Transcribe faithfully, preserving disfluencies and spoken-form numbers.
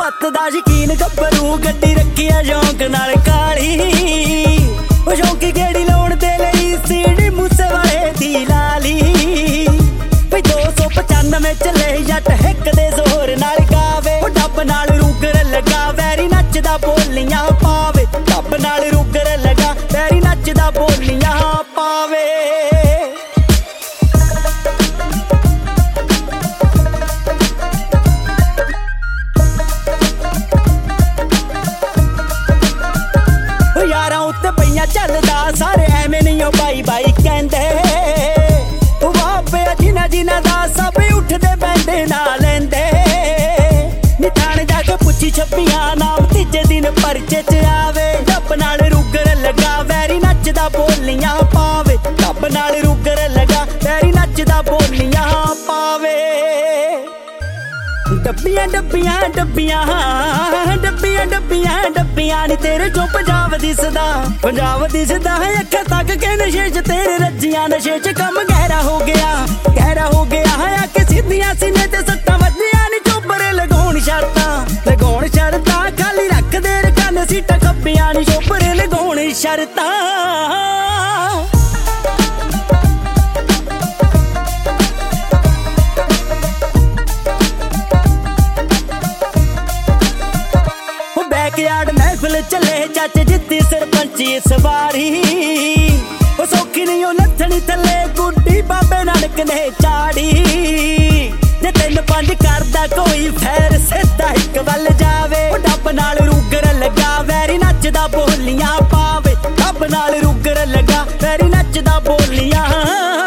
सत्त दा शकीन गब्बरू गड्डी रखी है शौक नाल काली शौकी गेड़ी लाउण दे लई सीढ़ी मूसे वाले दी लाली वी दो सौ पचानवे चले जट हिक दे जोर नाल गावे डब नाल रूगर लगा वैरी नचदा बोलियां पावे डब नाल रूगर लगा वैरी नचदा बोलियां पावे चलदा सारे एवें नहीं ओ बाई बाई कहंदे बाबे जिन्हां जिन्हां दा सब उठदे बैंडे ना लैंदे नी थाने जाके पुछी छब्बियां नाम तीजे दिन परचे च आवे डब नाल रूगर लगा वैरी नचदा बोलियां पावे डब नाल रूगर लगा वैरी नचदा बोलियां पावे डब्बियां डब्बियां डब्बियां डब्बियां डब्बियां डब्बियां नी तेरे चो पंजाब दिसदा पंजाब दिसदा अखां तक के नशे च तेरे रज्जियां नशे च कम गहरा हो गया गहरा हो गया आके सीधियां सीने ते सट्टां वधियां नी चोबरे लगाउण शर्तां लगाउण शर्तां खाली रख दे कन सीटां खब्बियां नी चोबरे लगाउण शर्तां बैकयार्ड महफिल चले चाचे जित्ती सरपंची इस बारी सौखी नहीं ओ लथनी थले गुड्डी बाबे नानक ने चाड़ी जे तीन पंज करदा कोई फैर सीधा इक वल जावे डब नाल रूगर लगा वैरी नचदा बोलियां पावे डब नाल रूगर लगा वैरी नचदा बोलियां